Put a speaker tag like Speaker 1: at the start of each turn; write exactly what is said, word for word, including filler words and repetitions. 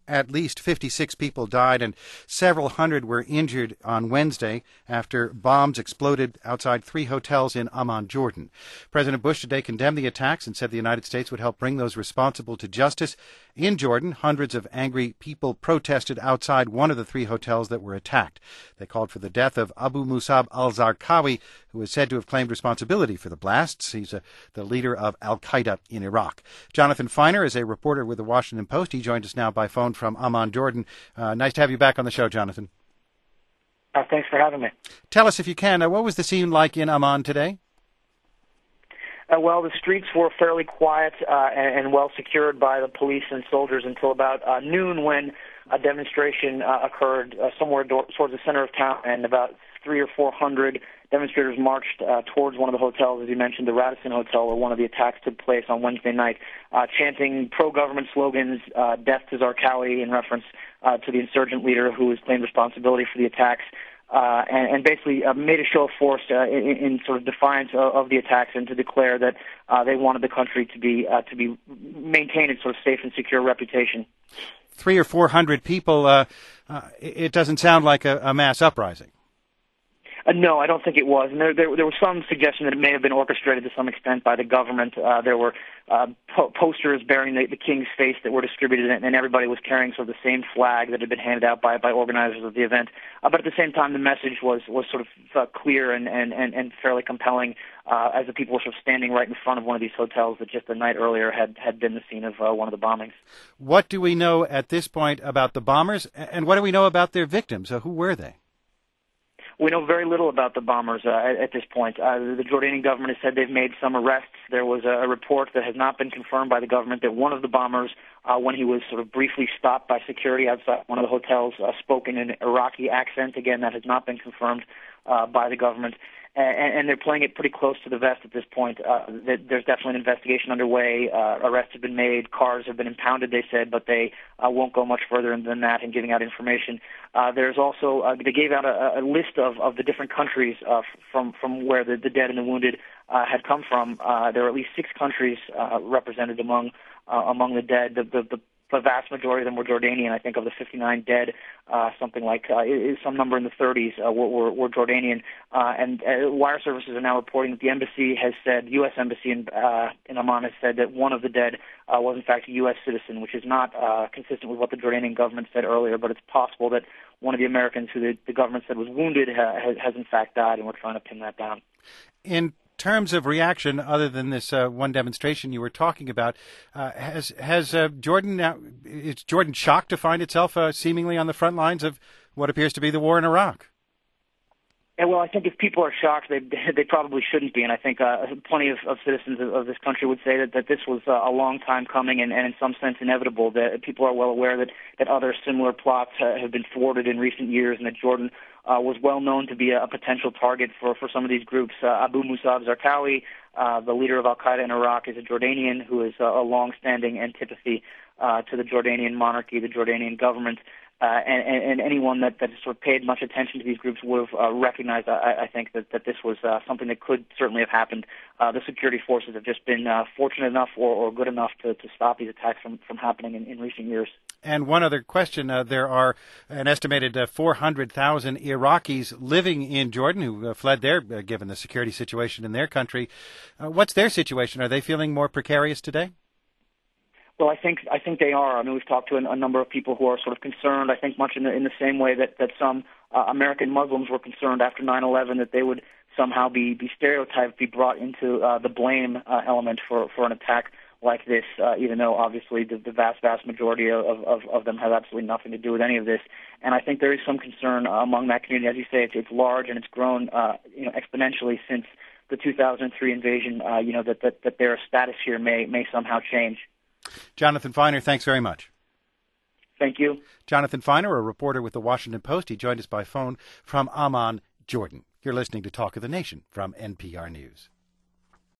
Speaker 1: At least fifty-six people died and several hundred were injured on Wednesday after bombs exploded outside three hotels in Amman, Jordan. President Bush today condemned the attacks and said the United States would help bring those responsible to justice. In Jordan, hundreds of angry people protested outside one of the three hotels that were attacked. They called for the death of Abu Musab al-Zarqawi, who is said to have claimed responsibility for the blasts. He's a, the leader of al-Qaeda in Iraq. Jonathan Feiner is a reporter with the Washington Post. He joined us now by phone from Amman, Jordan. Uh, nice to have you back on the show, Jonathan.
Speaker 2: Uh, thanks for having me.
Speaker 1: Tell us, if you can, uh, what was the scene like in Amman today?
Speaker 2: Uh, well, the streets were fairly quiet uh, and, and well secured by the police and soldiers until about uh, noon, when a demonstration uh, occurred uh, somewhere do- towards the center of town, and about three or four hundred demonstrators marched uh, towards one of the hotels, as you mentioned, the Radisson Hotel, where one of the attacks took place on Wednesday night, uh, chanting pro-government slogans, uh, death to Zarqawi, in reference uh, to the insurgent leader who has claimed responsibility for the attacks. Uh, and, and basically uh, made a show of force uh, in, in sort of defiance of, of the attacks, and to declare that uh, they wanted the country to be uh, to be maintain its sort of safe and secure reputation.
Speaker 1: Three or four hundred people. Uh, uh, it doesn't sound like a, a mass uprising.
Speaker 2: Uh, no, I don't think it was. And there, there, there was some suggestion that it may have been orchestrated to some extent by the government. Uh, there were uh, po- posters bearing the, the king's face that were distributed, and, and everybody was carrying sort of the same flag that had been handed out by, by organizers of the event. Uh, but at the same time, the message was, was sort of uh, clear and, and, and, and fairly compelling, uh, as the people were sort of standing right in front of one of these hotels that just the night earlier had, had been the scene of uh, one of the bombings.
Speaker 1: What do we know at this point about the bombers, and what do we know about their victims? Uh, who were they?
Speaker 2: We know very little about the bombers uh, at, at this point. Uh, the Jordanian government has said they've made some arrests. There was a, a report that has not been confirmed by the government that one of the bombers, uh, when he was sort of briefly stopped by security outside one of the hotels, uh, spoke in an Iraqi accent. Again, that has not been confirmed uh, by the government. And, and they're playing it pretty close to the vest at this point. Uh, there's definitely an investigation underway. Uh, arrests have been made. Cars have been impounded, they said, but they uh, won't go much further than that in giving out information. Uh, there's also, uh, they gave out a, a list of, of the different countries uh, from, from where the, the dead and the wounded uh, had come from. Uh, there are at least six countries uh, represented among uh, among the dead. The, the, the The vast majority of them were Jordanian. I think of the fifty-nine dead, uh, something like uh, is some number in the thirties uh, were, were, were Jordanian. Uh, and uh, wire services are now reporting that the embassy has said, U S embassy in, uh, in Amman has said that one of the dead uh, was in fact a U S citizen, which is not uh, consistent with what the Jordanian government said earlier. But it's possible that one of the Americans who the, the government said was wounded ha- has, has in fact died, and we're trying to pin that down.
Speaker 1: In terms of reaction, other than this uh, one demonstration you were talking about, uh, has has uh, Jordan now is Jordan shocked to find itself uh, seemingly on the front lines of what appears to be the war in Iraq?
Speaker 2: And well, I think if people are shocked, they they probably shouldn't be. And I think uh, plenty of, of citizens of, of this country would say that, that this was uh, a long time coming, and, and in some sense inevitable. That people are well aware that, that other similar plots uh, have been thwarted in recent years, and that Jordan uh, was well known to be a, a potential target for, for some of these groups. Uh, Abu Musab Zarqawi, uh, the leader of al-Qaeda in Iraq, is a Jordanian who has uh, a long-standing antipathy uh, to the Jordanian monarchy, the Jordanian government. Uh, and, and anyone that, that sort of paid much attention to these groups would have uh, recognized, I, I think, that, that this was uh, something that could certainly have happened. Uh, the security forces have just been uh, fortunate enough or, or good enough to, to stop these attacks from, from happening in, in recent years.
Speaker 1: And one other question, uh, there are an estimated uh, four hundred thousand Iraqis living in Jordan who uh, fled there, uh, given the security situation in their country. Uh, what's their situation? Are they feeling more precarious today?
Speaker 2: Well, I think I think they are. I mean, we've talked to a, a number of people who are sort of concerned. I think much in the in the same way that that some uh, American Muslims were concerned after nine eleven that they would somehow be be stereotyped, be brought into uh, the blame uh, element for for an attack like this. Uh, even though obviously the, the vast vast majority of, of of them have absolutely nothing to do with any of this. And I think there is some concern uh, among that community. As you say, it's, it's large and it's grown uh, you know exponentially since the two thousand three invasion. Uh, you know that, that that their status here may may somehow change.
Speaker 1: Jonathan Feiner, thanks very much.
Speaker 2: Thank you.
Speaker 1: Jonathan Feiner, a reporter with the Washington Post. He joined us by phone from Amman, Jordan. You're listening to Talk of the Nation from N P R News.